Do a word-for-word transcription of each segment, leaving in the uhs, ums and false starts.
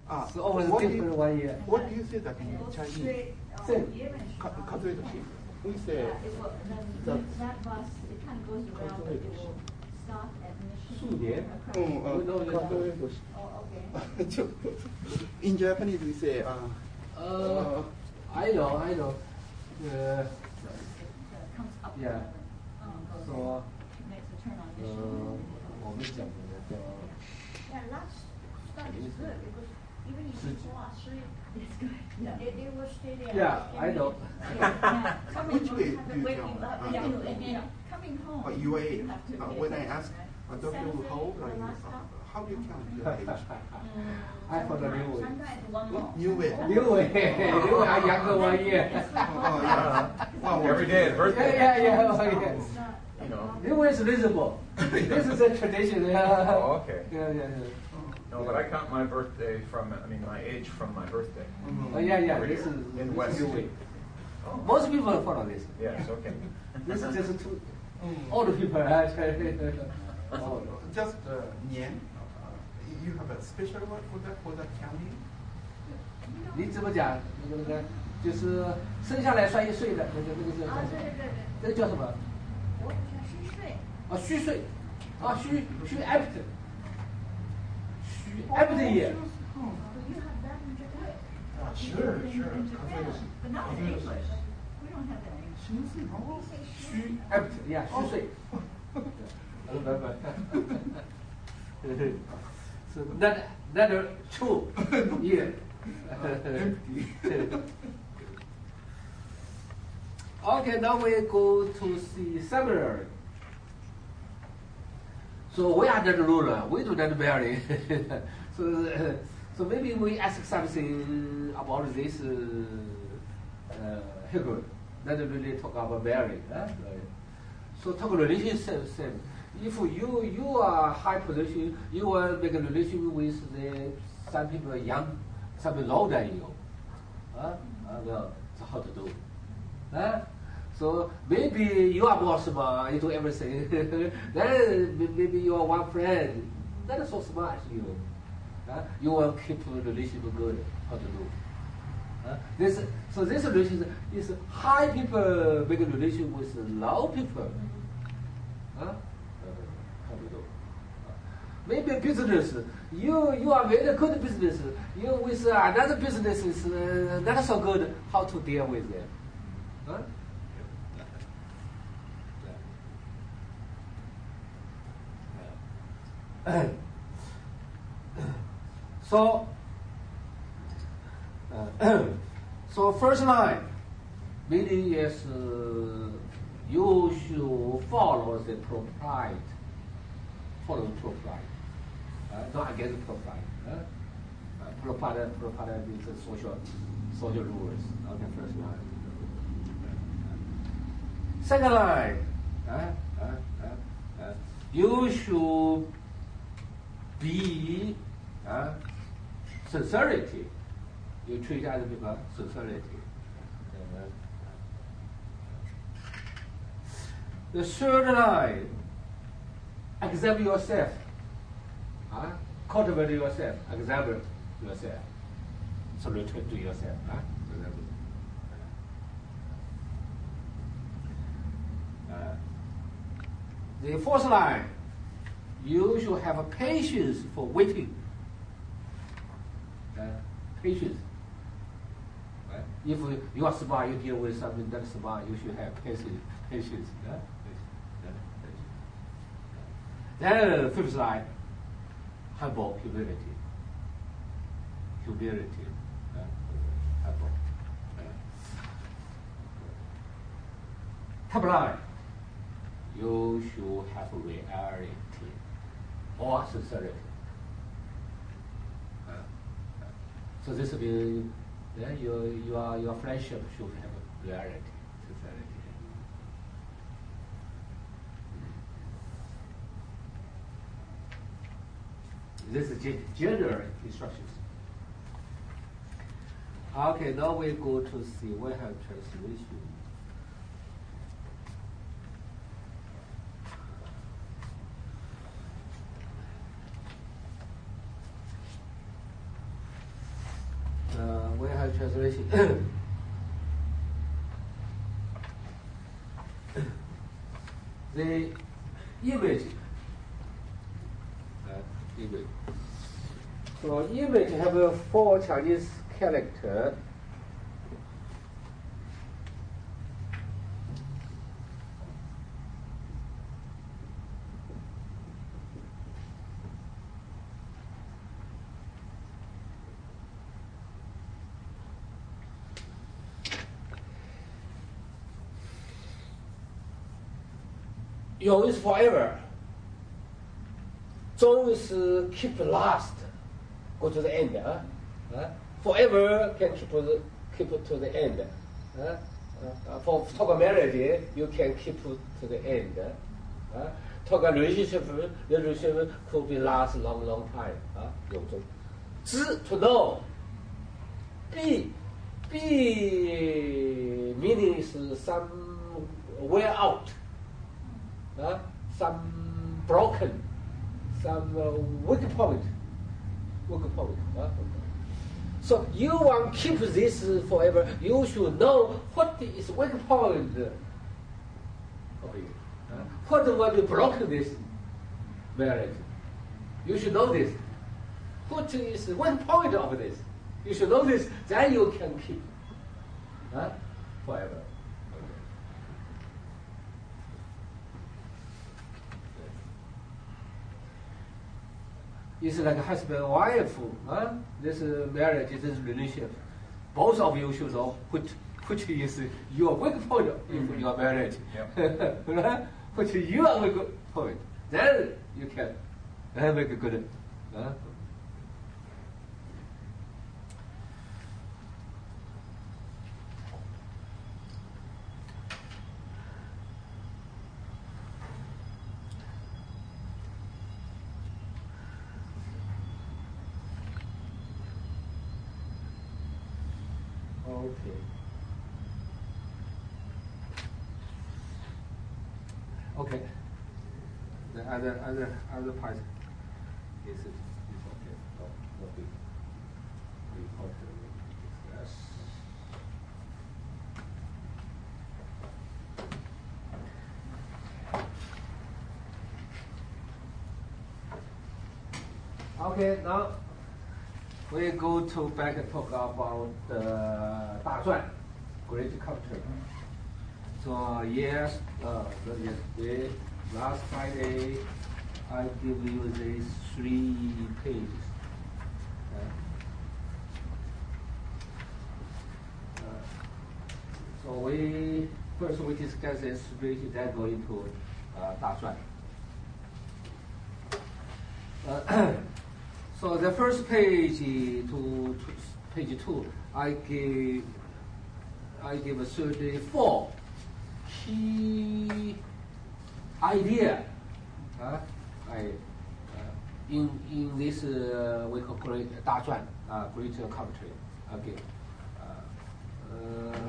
Ah, So always what do different you, one year. what do you say that in Chinese? Same. Ka- kazuetoshi. We say Yeah, it will, then that bus, it kind of goes around, but it will stop at Mission. 数年 across- うん、うん、kazuetoshi. Oh, okay. ちょっと In Japanese we say, uh, Uh, I know, I know. Uh, It comes up. Yeah. Um, goes, so, makes a turn on 呃 Mission.， 我们讲的那个 Yeah, last start is good because even if it's lost sleep, It's good, yeah. they, they will stay there. Yeah, I know. Yeah, coming Which home, way have do to you wake tell? you up. Uh, Yeah, uh, and then coming home. uh, your age. you have to Uh, pay when I attention, ask right? a doctor Seven how old are the you, last uh, stop. how do you count your age? I for the new way. Sometimes one more. New way. New way, new way, I younger one year. Oh, yeah. Well, Every day is Yeah, birthday. yeah, yeah, oh, yeah. It's not You know. New way is reasonable. This is a tradition. Yeah. Oh, okay. Yeah, yeah, yeah. No, but I count my birthday from, I mean, my age from my birthday. Oh, yeah, yeah. Every This year. is In this West. is new way. Oh. Most people follow this. Yes, okay. This is just too old people. Right? Oh, just uh, nian. Uh, you have a special word for that for that counting? 你怎么讲？那个那个，就是生下来算一岁的，那个那个是啊，对对对对， 这个叫什么？ 我想虚岁。 啊，虚岁，啊虚虚 apt，虚 apt year。 Oh, you have that in Japan? Sure, sure. But not in English. We don't have that in English. 虚 apt yeah 虚岁。不不不。So that that true year. Okay, now we go to see seminary. So we are not ruler. We do not marry. so, uh, so maybe we ask something about this uh, Hegel. Not really talk about marriage. Huh? So talk relationship. Same. If you you are high position, you will make a relation with the some people young, some lower than you. Huh? Uh, well, so how to do? Huh? So maybe you are more smart, you do everything. Then maybe you are one friend, not so smart as you. Huh? You will keep the relationship good. How to do? Huh? This so this relationship is high people make a relation with low people. Huh? How to do? Maybe business. You you are very good business. You with another business is uh, not so good. How to deal with it? Huh? So, uh, so first line meaning is uh, you should follow the propriety, follow the propriety, uh, not against propriety. Uh, uh, propriety, propriety is a social, social rules. Okay, first line. Second line, uh, uh, uh, uh, you should be uh, sincerity. You treat other people sincerity. Uh, the third line, examine yourself. Uh, cultivate yourself. Examine yourself. So return to yourself. Uh, uh, the fourth line, you should have a patience for waiting. Uh, patience. Right? If you are smart, you deal with something that's smart, you should have patience. Patience. Uh, Then fifth line, humble humility. Humility. Uh, humble. Uh, top line, you should have reality or sincerity. Uh, uh, so this means yeah, your your your friendship should have reality, sincerity. This is ge- general instructions. Okay, now we go to see we have translation. Chinese translation. The image, uh, image. So image have a four Chinese character. Yong is forever. Zhong is uh, keep last, go to the end. Huh? Uh, forever can keep to, keep to the end. Uh, uh, for talk about marriage, you can keep to the end. Uh, talk about relationship, the relationship could be last long, long time. Uh, Yong Zhong. Zhi, to know. Bi, bi meaning is some wear out. Uh, some broken, some uh, weak point, weak point. Uh. So you want to keep this forever. You should know what is weak point of you. Uh, what will be broken this marriage? You should know this. What is one point of this? You should know this. Then you can keep uh, forever. It's like a husband and wife. Huh? This uh, marriage, this relationship. Both of you should know which, which is your weak point in mm-hmm. your marriage. Yep. Right? Which is your weak point. Then you can uh, make a good. Uh, Okay. Okay. The other other other part is is okay. No, no big. We have to discuss. Okay, now we go to back and talk about the uh, Da Zhuan, great culture. So yes, uh, yesterday, last Friday, I give you these three pages. Uh, uh, so we first we discuss this three, then go into uh, Da Zhuan. Uh, So the first page to, to page two, I give I give a thirty-four key idea. Uh, I uh, in in this uh, we call great Da Zhuan, uh, great commentary. Okay. Uh, uh,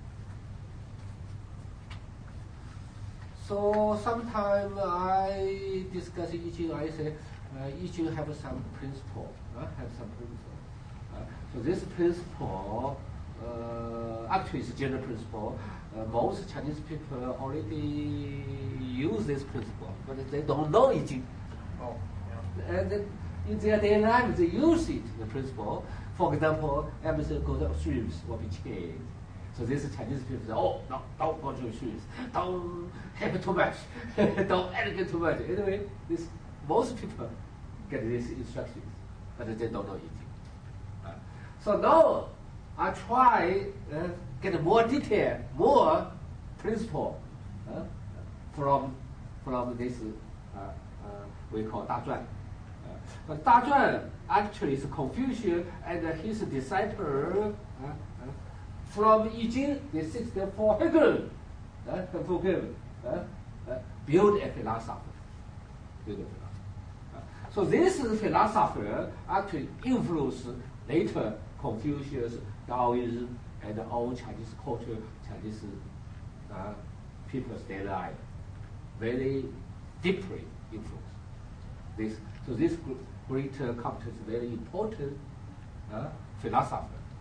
so sometime I discuss I Ching. I say. Uh, each have some principle, uh, have some principle. Uh, so this principle uh, actually is a general principle. Uh, most Chinese people already use this principle, but they don't know I Ching. Oh, yeah. And in their daily life, they use it, the principle. For example, everything goes up streams will be changed. So this is Chinese people say, oh, no, don't go to streams, don't have too much, don't arrogant too much. Anyway, this most people get these instructions, but they don't know it. Uh, so now I try uh, get more detail, more principle uh, from from this uh, uh, we call Da Zhuan. Uh, but Da Zhuan actually is Confucius and his disciple uh, uh, from I Ching, the sixty-four Hegel, uh, uh, uh, build a philosophy. Build a philosophy. So this philosopher actually influenced later Confucius, Taoism, and all Chinese culture, Chinese uh, people's daily life, very deeply influenced. This, so this great uh, competent is very important uh, philosopher.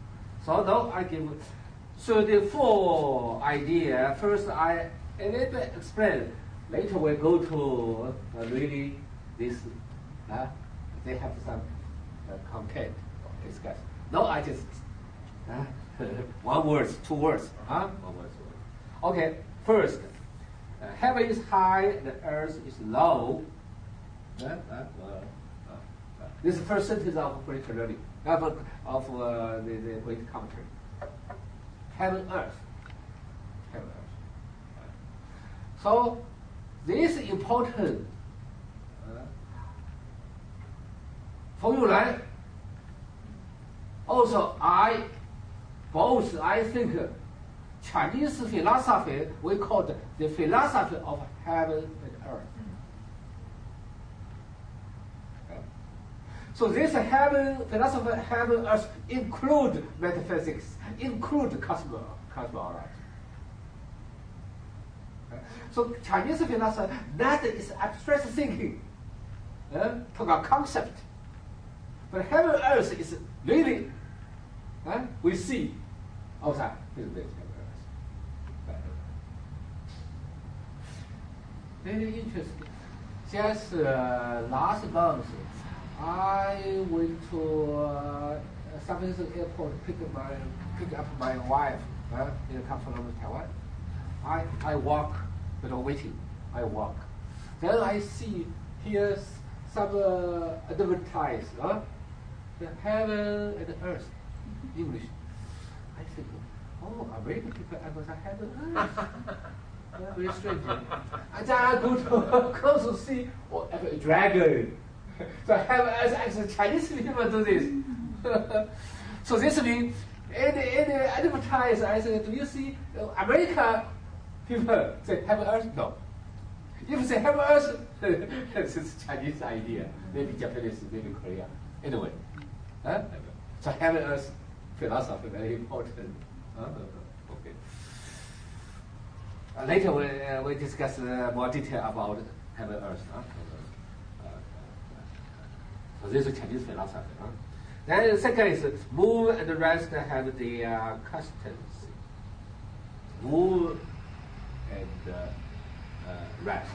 So now I give. So the full idea first I a little bit explain. Later we go to uh, really this. Uh, they have some uh, content discuss. Now I just uh, one words, two words. Huh? One word, two words. Okay. First, uh, heaven is high, the earth is low. Uh, uh, uh, uh, this is the first sentence of Greek learning, of, of uh, the, the Greek commentary. Heaven, earth. Heaven, earth. So, this is important uh, for you, right? Also, I, both, I think, uh, Chinese philosophy, we call it the philosophy of heaven and earth. Okay. So this heaven, philosophy of heaven, earth include metaphysics, include cosmo, cosmology. Okay. So Chinese philosophy, that is abstract thinking, uh, talk about concept. But heaven, earth is really, uh, we see outside. Very interesting. Just uh, last month, I went to uh, San Francisco airport to pick up my pick up my wife. Uh, in come from Taiwan. I I walk, you know, waiting. I walk. Then I see here some uh, advertise, uh, the heaven and earth, English. I think, oh, American people advertise heaven and earth. Yeah, very strange. And then I go to close to see, oh, a dragon. So I have as actually Chinese people do this. So this means any any advertise. I said, do you see uh, America people say heaven earth? No. If you say heaven earth, this is Chinese idea. Maybe Japanese, maybe Korea. Anyway, huh? So heaven earth philosophy very important. Huh? Okay. Uh, later we, uh, we discuss uh, more detail about heaven earth. Huh? Uh, uh, so this is Chinese philosophy. Huh? Then the second is moon and the rest have the uh, constancy. Moon and uh, uh, rest.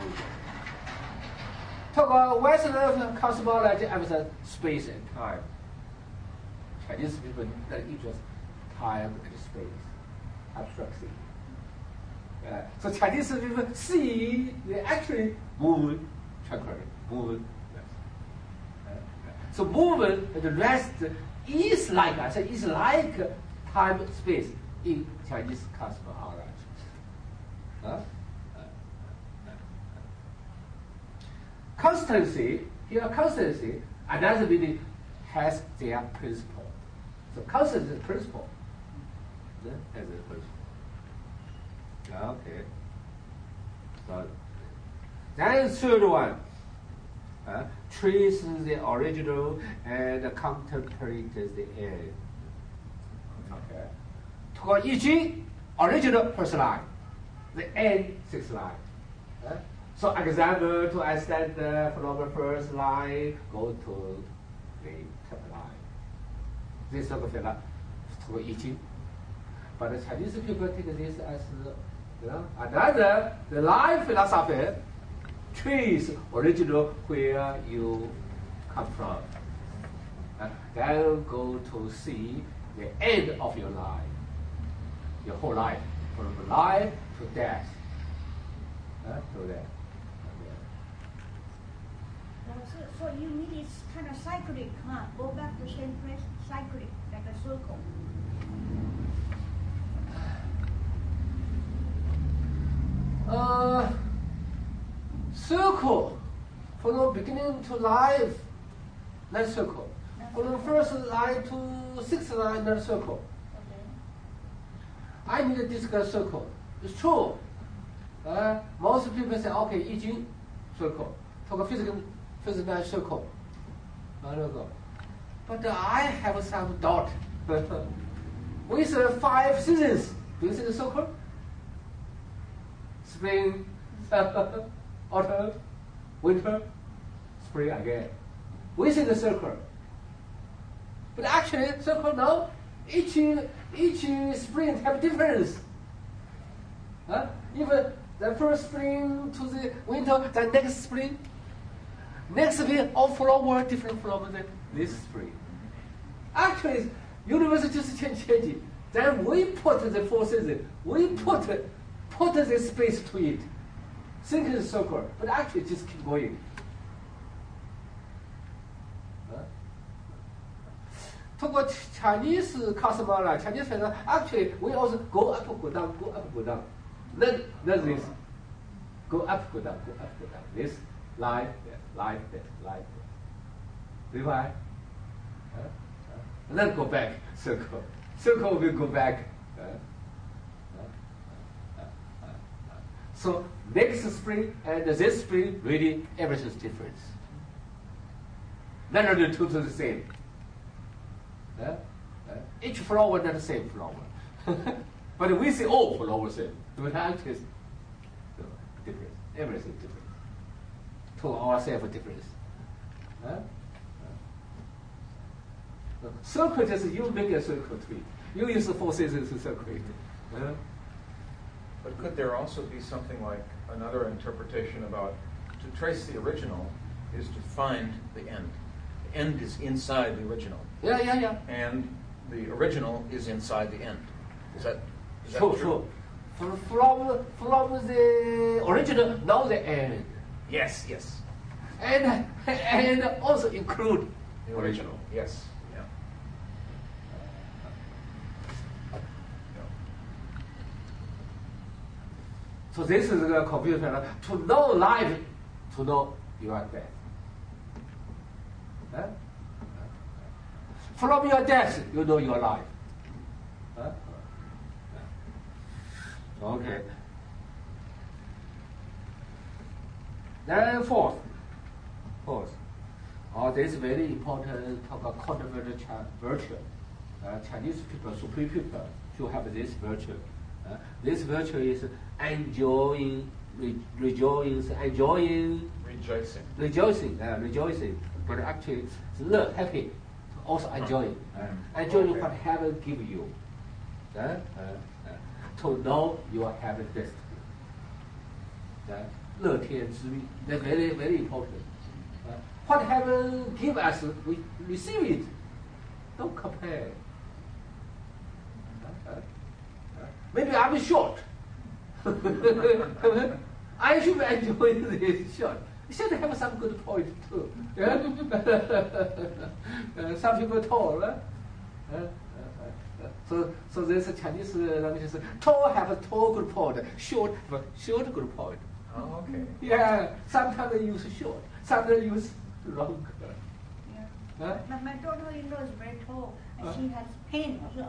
Talk about Western cosmology emphasize space and time. Chinese people that interest time and space, abstract thing. Uh, so Chinese people see they actually move tranquilly, move rest. Uh, so movement and rest is like I said, is like time space in Chinese cosmology. Huh? Uh, uh, uh, constancy here, constancy another meaning has their principle. So constancy is principle. Yeah, as a principle. Okay. So then the third one, uh, trace the original and contemplate the end. Okay. Talk about I Ching, original first line, the end sixth line. Uh, so example to understand uh, from the first line go to the third line. This is the talk I Ching. But the Chinese people take this as you know, another, the life philosophy, trace original where you come from. Uh, then go to see the end of your life, your whole life, from life to death. Uh, to death. Uh, so, so you mean it's kind of cyclic, huh? Go back to the same place, cyclic, like a circle. Uh, circle, from the beginning to life, that circle. From the first line to sixth line, that circle. Okay. I need to discuss circle. It's true. Uh, most people say, okay, I Ching, circle. Talk about physical, physical circle. I don't know. But uh, I have some doubt. With uh, five seasons, do you see the circle? Spring, summer, autumn, winter, spring again. We see the circle. But actually, circle now each each spring have difference. Huh? If uh, the first spring to the winter, the next spring, next spring all flower different from the this spring. Actually, universe just change change. Then we put the four seasons, we put put the space to it. Think it's circle, but actually just keep going. Huh? 通过 Chinese customer 啦 ，Chinese person actually we also go up, go down, go up, go down. Not not this. Go up, go down, go up, go down. This like that, like that, like that. See why? Huh? Huh? Then go back, circle. Circle will go back. Huh? Huh? Huh? Huh? Huh? So next spring and this spring, really everything's different. None of the two are the same. Huh? Huh? Each flower not the same flower. But we say all flowers same. But actually it's different. Everything different. To ourselves different. Huh? Huh? Circle just you make a circle to it. You use the four seasons to circle it. Huh? But could there also be something like another interpretation about to trace the original is to find the end. The end is inside the original. Yeah, yeah, yeah. And the original is inside the end. Is that, is that sure, true? sure. From, from, from the original, now the end. Yes, yes. And, and also include The original, yes. Yeah. Yeah. So this is the confusion. To know life, to know your death. Huh? From your death, you know your life. Huh? Okay. Then fourth, fourth. Oh, this is very important. Talk about controversial virtue. Uh, Chinese people, supreme people, should have this virtue. Uh, this virtue is enjoying, re- rejoicing, enjoying, Rejoicing. rejoicing, uh, rejoicing. But actually, it's love, happy, also enjoying, uh, enjoying Okay. what heaven give you. Uh, uh, uh, to know your heaven destiny. Uh, 乐天之命, that's very, very important. Uh, what heaven give us, we receive it. Don't compare. Uh, uh, uh, maybe I'm short. I should enjoy this short. It should have some good point too. Yeah? uh, some people tall. Uh, uh, uh, so, so this Chinese language is tall have a tall good point, short have a short good point. Oh, okay. Yeah, sometimes they use short, sometimes they use longer. Yeah. Huh? My, my daughter-in-law is very tall, and Huh? she has pain also.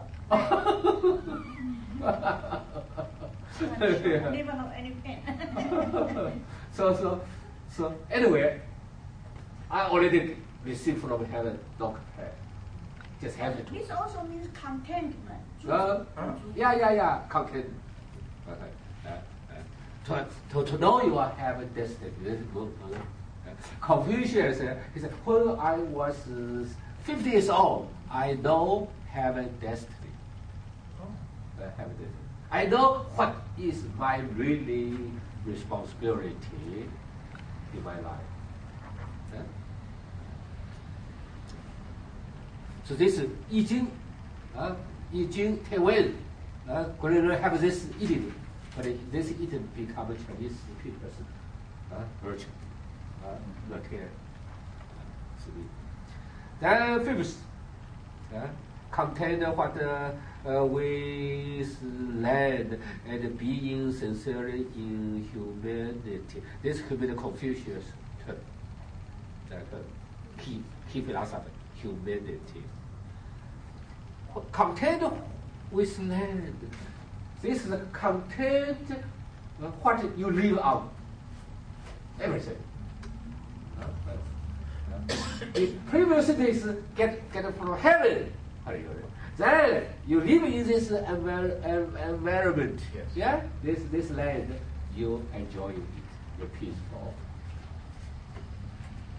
Yeah. Never have any pain. so, so, so anyway, I already received from heaven, don't compare. Just have it. This also means contentment. Uh, Ah. yeah, yeah, yeah, content. Okay. Uh, uh, to, to, to know you are heaven destiny, this is good. Uh, Confucius uh, he said, when I was uh, fifty years old, I know heaven destiny. Oh. Uh, heaven destiny. I know what is my really responsibility in my life. Uh? So this is I Ching, uh, I Ching Taiwan. Uh, Korean have this eating, but this eating become a Chinese people's uh, virtue. Uh, not here. Uh, then fifth, uh, contain what uh, uh, with land and being sincere in humanity. This could be the Confucius term, like uh, key key philosophy, humanity. Content with land. This is content uh, what you live on. Everything. Uh, uh, the previous days get get from heaven. Then you live in this envir- environment. Yes. Yeah, this this land you enjoy it. You're peaceful.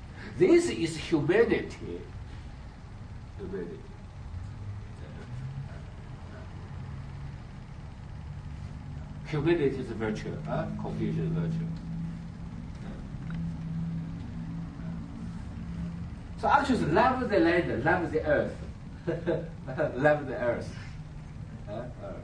This is humanity. Humanity. humility is virtue, uh, confusion is virtue. So actually, it's love the land, love the earth, love the earth. Uh, earth.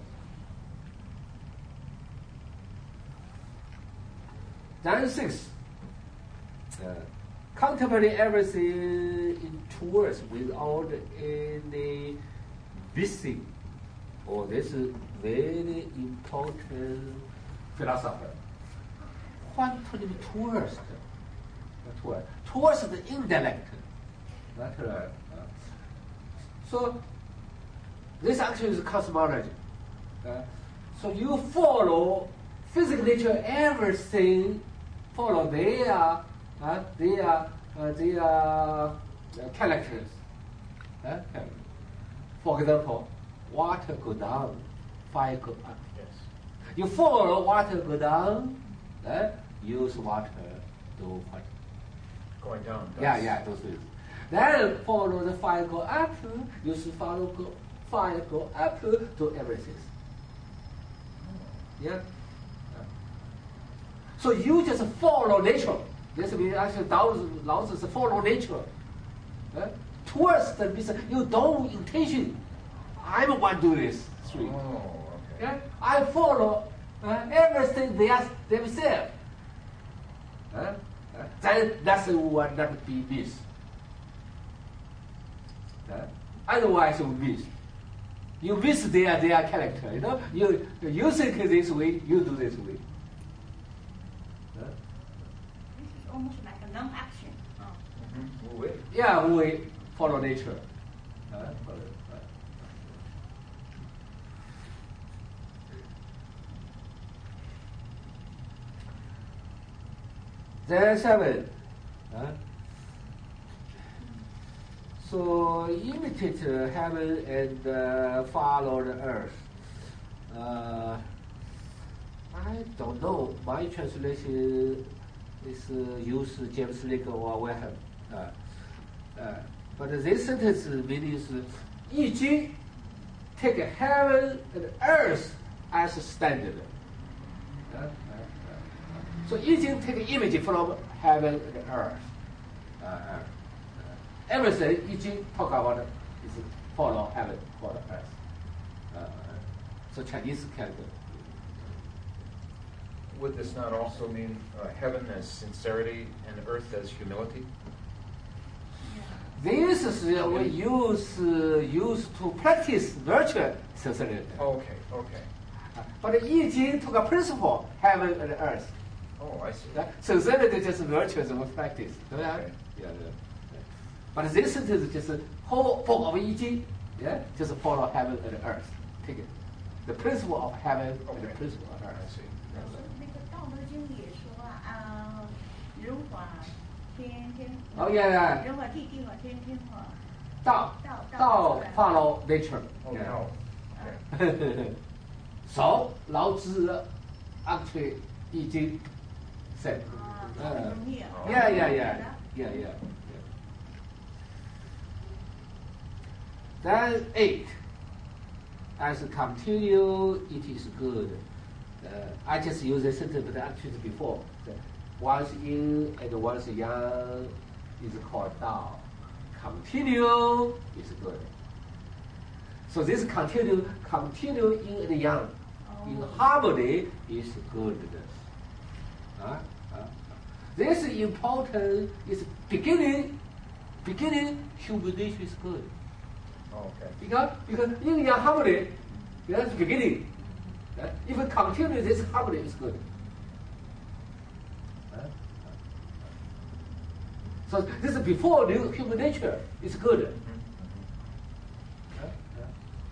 Then six, uh, contemplating everything in towards without any missing. Oh, this is very important philosopher. What to live towards? Towards, towards the intellect. Not, uh, uh, so this actually is cosmology. Uh, so you follow physical nature, everything follow their uh, their uh, their uh, characters. Uh, for example, water go down, fire go up. Yes. You follow water go down, uh, use water do what? Going down. Yeah, yeah, those things. Then follow the fire go up, use follow go, fire go up to everything. Yeah. So you just follow nature. This means actually Lao Lao Tzu is follow nature. Uh, towards the business, you don't intention. I'm the one do this. Three. Oh, okay. Yeah? I follow uh, everything they are themselves. Uh, uh, then that's what not be missed. Uh, otherwise you miss. You miss their their character. You know, you you think this way, you do this way. Uh, This is almost like a non-action. Oh. Mm-hmm. Wait. yeah, we follow nature. Uh, follow, uh. Then seven. Uh, so imitate uh, heaven and uh, follow the earth. Uh, I don't know. My translation is uh, use James Lake or Wellham. Uh, uh, but this sentence means Yi Jing take heaven and earth as a standard. Uh, uh, uh. So Yi Jing take image from heaven and earth. Uh, uh. Everything Yi Jing talk about is follow heaven, follow earth. Uh, so Chinese character. Would this not also mean uh, heaven as sincerity and earth as humility? This is uh, we use uh, use to practice virtue sincerity. Okay, okay. Uh, but Yi Jing took a principle, heaven and earth. Oh, I see. Uh, sincerity just virtue as we practice. Okay. Yeah, yeah, yeah. But this sentence is just whole book of Yi Jing, yeah, just follow heaven and earth. Take it. The principle of heaven and the Okay. principle of earth. I see. 那个《道德经》也说啊，啊人法天天。 Oh, yeah, yeah. 人法地，地法天，天法。 道道道 follow nature. Oh, Yeah. no. Okay. So Lao Tzu actually Yi Jing said. 啊， Uh, 很容易啊。 yeah, yeah, yeah, yeah, yeah. Then eight. As continue, it is good. Uh, I just use the sentence, but actually before. The once yin and once yang is called Dao. Continue is good. So this continue, continue yin and yang in harmony is goodness. Uh, uh. This is important is beginning, beginning human nature is good. Okay. Because because yin yang harmony, that's the beginning. Uh, if we continue this harmony is good. Uh, so this is before new human nature is good. Uh, uh.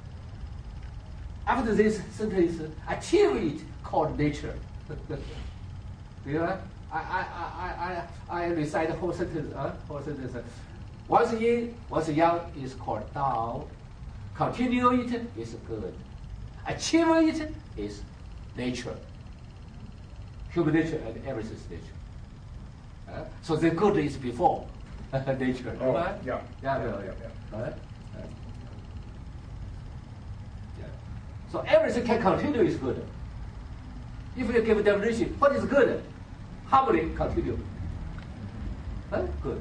After this sentence, achieve it called nature. You know, I I I I I recite the whole sentence. Uh, whole sentence. Once yin, once yang is called Dao. Continue it is good. Achieve it is nature. Human nature and everything is nature. Uh, so the good is before nature. Oh, right? yeah. Yeah, Yeah, yeah, yeah, yeah. Right? Uh, yeah. So everything can continue is good. If you give a definition, what is good? Harmony, continue. Huh? Good.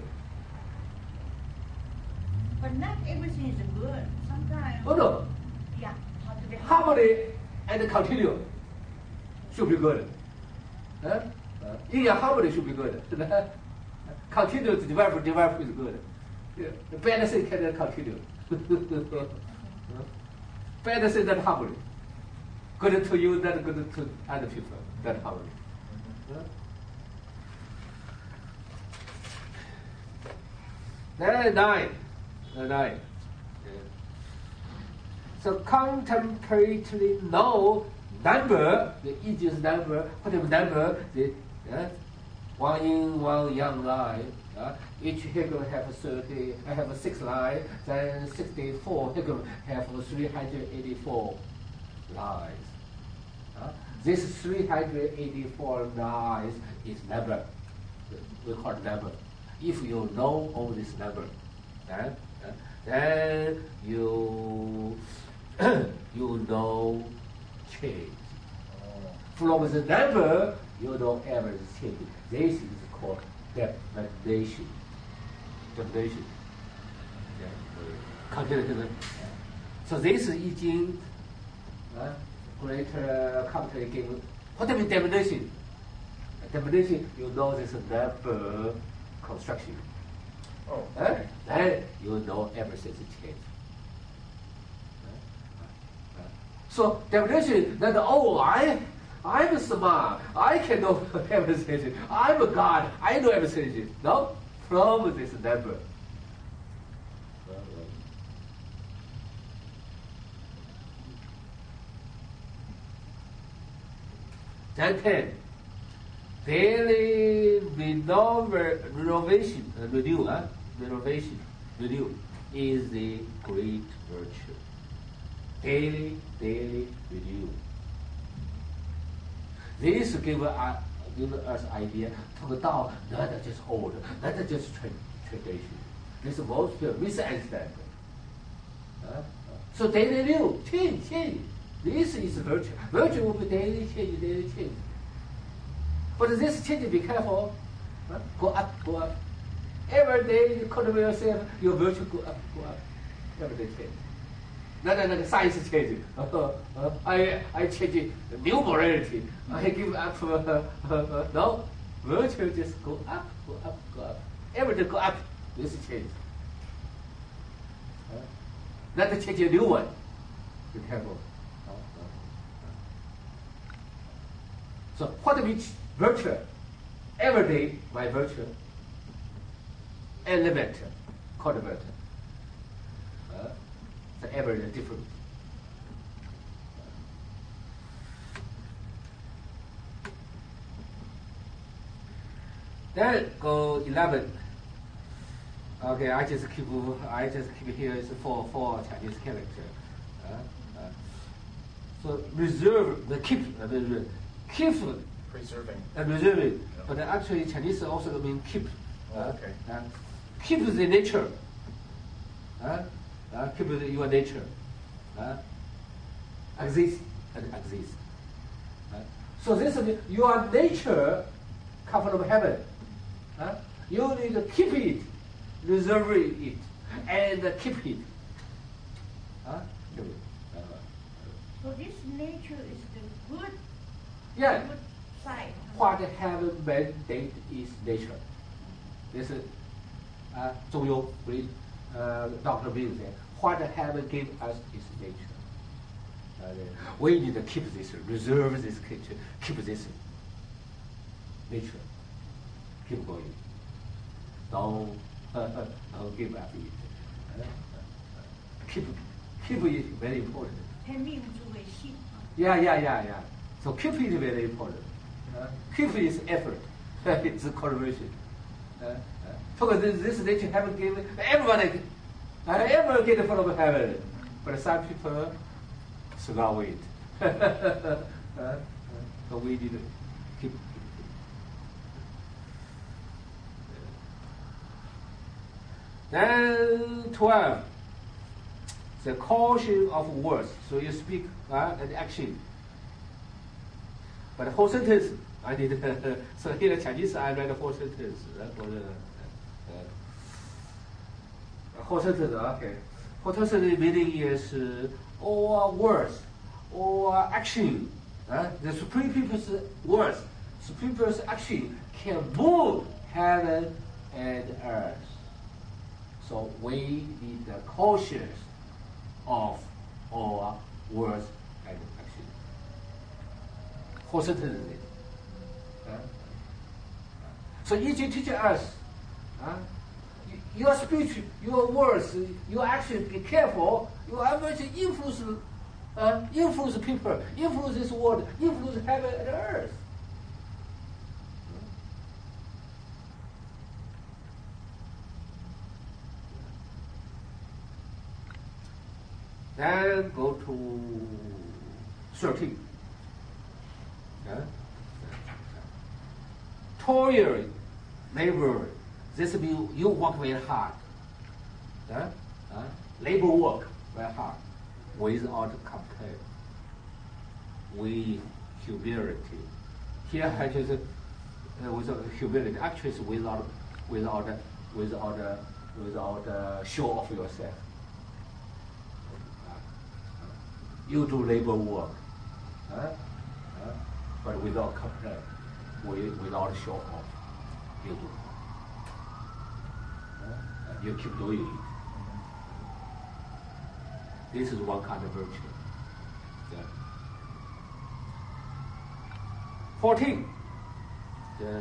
But not everything is good. Sometimes. Oh no. Yeah. Have to be Harmony and continue should be good. Huh? Uh, in harmony should be good. Continue to develop, develop is good. Yeah. The bad thing cannot continue. Huh? Bad thing not harmony. Good to you, not good to other people. That harmony. Huh? Then nine. Uh, nine. Yeah. So contemplatively know number, the easiest number, whatever number, the uh, one in one young line. Uh, each hegel have thirty, I have a six line, then sixty-four hegel have three hundred eighty-four lines. Uh, this three hundred eighty-four lines is number. We call it number. If you know all this number, uh, uh, then you you know change. From the number, you know average change. This is called definition. Definition. Yeah. So this is 易经 uh, greater commentary game. What is definition? Definition, you know this number construction. Oh. Uh, then you know everything is changed. So definition that oh I I'm smart, I can know everything, I'm a God, I know everything. No, from this number. Then ten. Daily renova- renovation, uh, renew, uh, renovation, renew is the great virtue. Daily, daily renew. This give us, give us idea. Talk about not just old, not just tra- tradition. This most people misunderstand. Uh, so daily renew, change, change. This is virtue. Virtue will be daily change, daily change. But this change, be careful. Huh? Go up, go up. Every day you cultivate yourself, your virtue go up, go up. Every day change. Not like science change. Uh, uh, I I change new morality. I give up. Uh, uh, uh, no, virtue just go up, go up, go up. Every day go up. This is change. Uh, not to change a new one. Be careful. Uh, uh. So what means virtue? Every day my virtue. Element called virtue. Uh, so every day different. Then go eleven. Okay, I just keep I just keep here is four four Chinese character. Uh, uh. So reserve the keep uh, the keep Preserving. and reserving, Yeah. but actually Chinese also mean keep. Oh, uh, okay. uh, keep the nature. Uh, uh, keep the, your nature. Uh, exist and exist. Uh, so this is your nature come from heaven. Uh, you need to keep it, reserve it, and keep it. Uh, keep it. Uh, So this nature is the good, yeah. good side. What heaven mandate is nature. This is uh, Zhong Yu, read, uh, Doctor Bill said, what heaven gave us is nature. Uh, we need to keep this, reserve this nature, keep this nature. Keep going. Don't, don't give up it. Uh, keep, keep it very important. 拼命做为信啊。 Yeah, yeah, yeah, yeah. So keep it very important. Uh, keep is effort. It's a cultivation. Uh, uh, because this, this nature haven't given everybody. Uh, everyone get it from heaven, but some people swallow it. uh, uh, so we need to keep. Then twelve. The caution of words. So you speak uh, and action. but whole sentence I did. So here Chinese I read the whole sentence. Uh, for the, uh, whole sentence, okay. Whole sentence meaning is uh, all words, all action. Uh, the supreme people's words, supreme people's action can move heaven and earth. So we need the cautious of our words and action. Whole sentence. Uh, so Yi Jing teaches us, uh, your speech, your words, your action, be careful. Your action influence, uh, influence people, influence this world, influence heaven and earth. Then go to thirteen. Uh, toil, labor. This means you work very hard. Uh, uh, labor work very hard without complaint. With humility. Here I just uh, without humility. Actually, it's without without without uh, without uh, show of yourself. You do labor work, uh, uh, but without complaint, with, without show off. You do. Uh, you keep doing it. This is one kind of virtue. Yeah. fourteen. Yeah.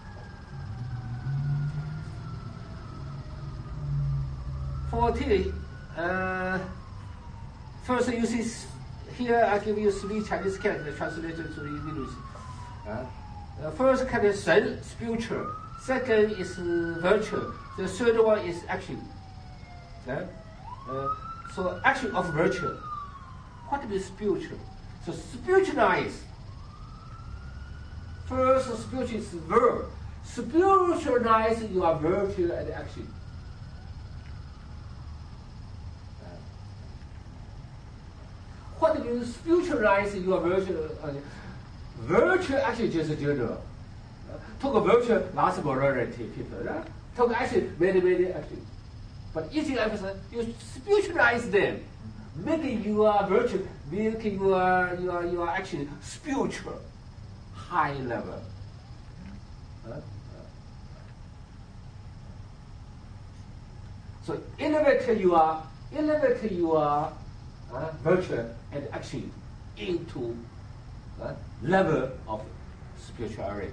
fourteen. Uh, first, you see here. I give you three Chinese characters translated to English. Uh, uh, first character is Shen, spiritual. Second is uh, virtue. The third one is action. Uh, uh, so action of virtue. What is spiritual? So spiritualize. First, spiritual is verb. Spiritualize your virtue and action. Uh, what do you spiritualize your virtue? Uh, virtue actually just general. Uh, talk virtue, lots of morality people. Right? Talk action, many, many action. But each episode, you spiritualize them, making your virtue, making your your your action spiritual, high level. Uh, uh. So elevate your elevate your uh, virtue and action into uh, level of spirituality.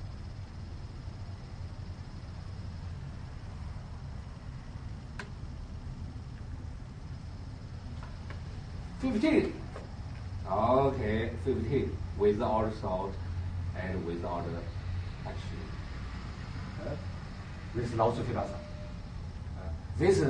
Fifteen. Okay, fifteen. Without thought and without action. Uh, this is Lao Tzu philosophy. Uh, this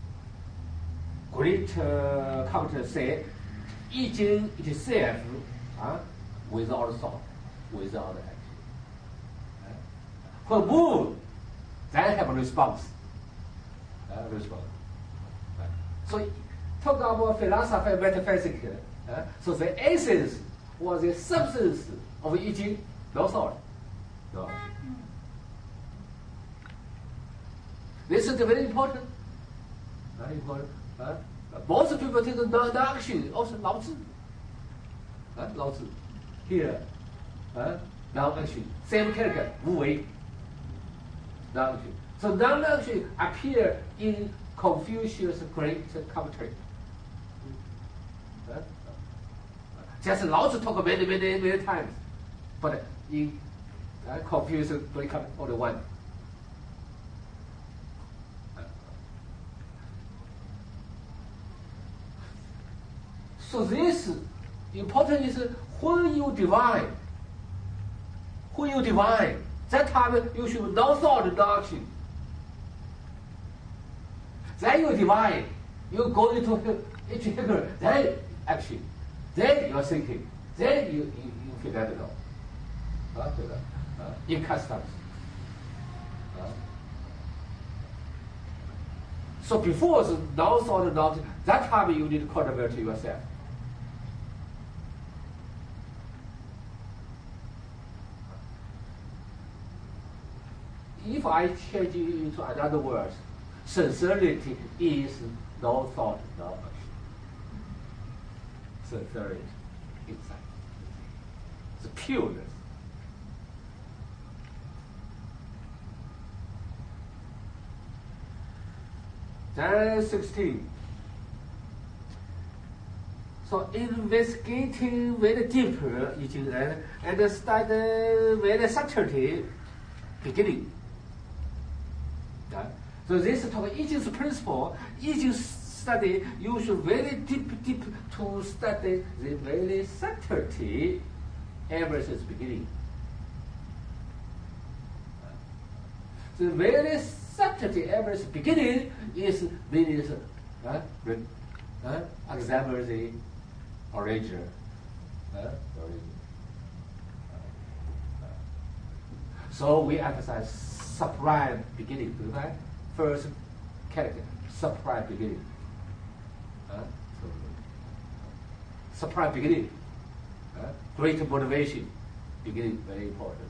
great uh, commentator said, Yi Jing itself, uh, without thought, without action. Uh, when move, then have a response. Uh, response. Uh, so. Talk about philosophy and metaphysics. Uh, so the essence or the substance of Yi Jing, no thought. No. This is very important. Very important. Uh, most people take the non-action, also Lao Tzu. Uh, Lao Tzu. Here, uh, non-action. Same character, Wu Wei. Non-action. So non-action appear in Confucius' great commentary. Uh, just Lao Tzu talk many, many, many times, but in uh, Confucius great commentary only one. Uh, so this important is when you divine, when you divine, that time you should no thought, no action. Then you divine, you go into each figure, then action, then you're thinking, then you, you, you figure it out. Uh, uh, in customs. Uh, so before the no thought, no, that time you need to cultivate yourself. if I change it into another word, sincerity is no thought, no action. Sincerity, inside. It's pureness. Then sixteen. So investigating very deeper and understand very subtlety beginning. Yeah. So this talk Yijing's principle, Yijing study, you should very deep, deep to study the very subtlety ever since beginning. The very subtlety ever since beginning is really uh, uh, examine the origin. Uh, origin. Uh, uh. So we emphasize supreme beginning, right? First character, supreme beginning. Uh, so, supreme beginning. Uh, great motivation, beginning, very important.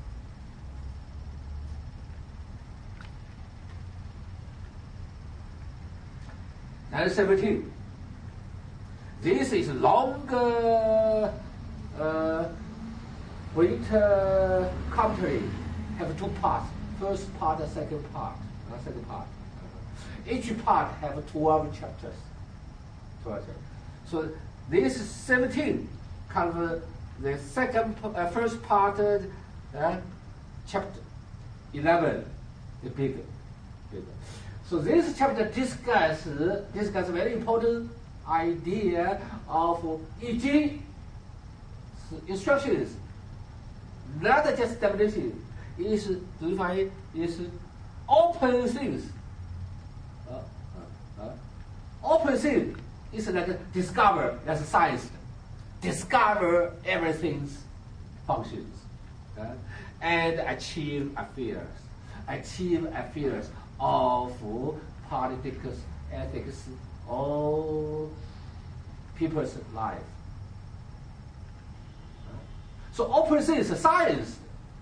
And seventeen. This is longer, uh, greater commentary. Have two parts. First part and second part. Uh, second part. Uh, each part have twelve chapters. twelve chapters. So this is seventeen. Cover the second, uh, first part, uh, chapter eleven. The bigger, bigger. So this chapter discuss discuss very important idea of Yijing instructions. Not just definition, is to define is open things. Uh, uh, uh. Open thing is like discover, that's science. Discover everything's functions uh, and achieve affairs. Achieve affairs of politics, ethics, all people's life. So open things, science.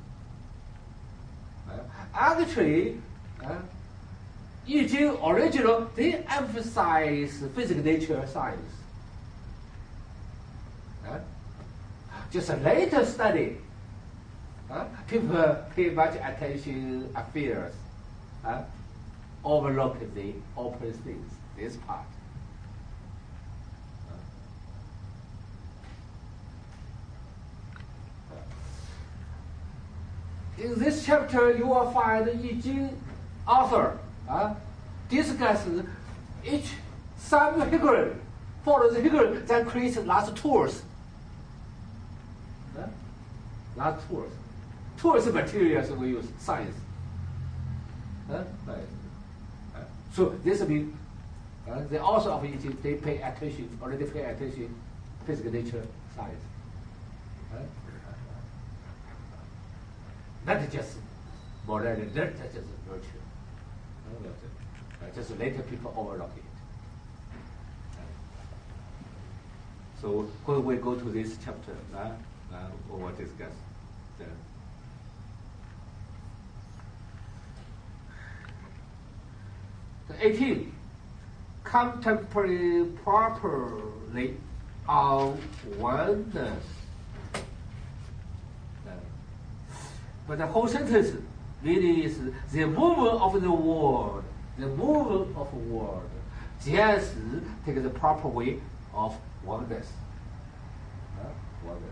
Uh, actually, uh, Yijing original, they emphasize physical nature science. Uh, just a later study, uh, people pay much attention affairs. Uh, overlook the open things, this part. In this chapter, you will find Yijing author uh, discusses each some figure, follows the figure, then creates last tools. Uh, last tools. Tools materials we use, science. Uh, right. uh, so this means uh, the author of Yijing, they pay attention, already pay attention, physical nature, science. Uh, Not just morality, not just virtue. Uh, just later people overlook it. Uh, so when we go to this chapter, uh, uh, we will discuss the eighteen, contemporary properly on oneness. Uh, but the whole sentence really is the movement of the world, the movement of the world just take the proper way of oneness. Uh, oneness.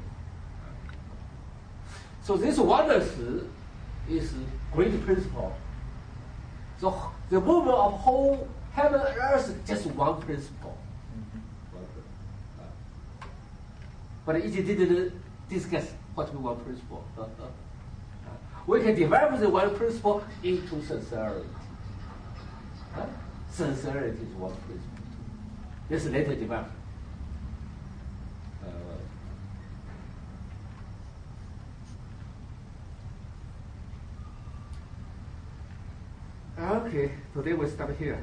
So this oneness is great principle. So the movement of whole heaven and earth is just one principle. Mm-hmm. uh, but it didn't discuss what we one principle. uh, we can develop the one principle into sincerity. Uh, sincerity is one principle. This is later developed. Okay, today we stop here.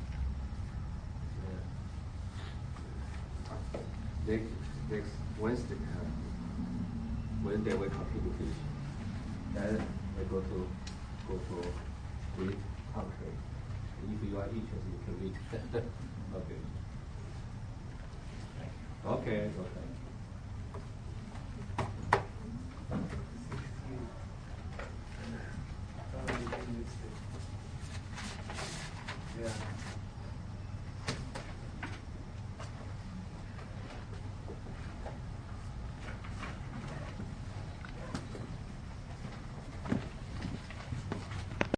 Yeah. Next, next Wednesday, uh, Wednesday we continue finish. Then we go to go to read country. If you are interested, you can read. Okay. Okay. Okay.